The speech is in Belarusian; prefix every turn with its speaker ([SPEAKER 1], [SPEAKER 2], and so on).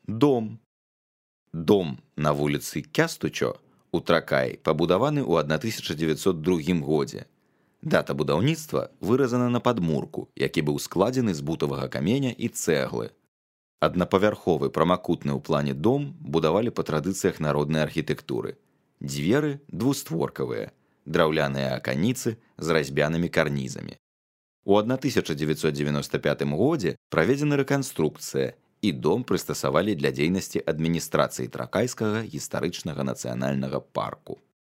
[SPEAKER 1] Дом. Дом на вуліцы Кястучо у Тракай пабудаваны ў 1902 годзе. Дата будаўніцтва выразана на падмурку, які быў складзены з бутавага каменя і цэглы. Аднапавярховы прамакутны ў плане дом будавалі па традыцыях народнай архітэктуры. Дзверы двустворкавыя, драўляныя аканіцы з разьбянымі карнізамі. У 1995 годзе праведзена рэканструкцыя, і дом прыстасавалі для дзейнасці адміністрацыі Тракайскага гістарычнага нацыянальнага парку.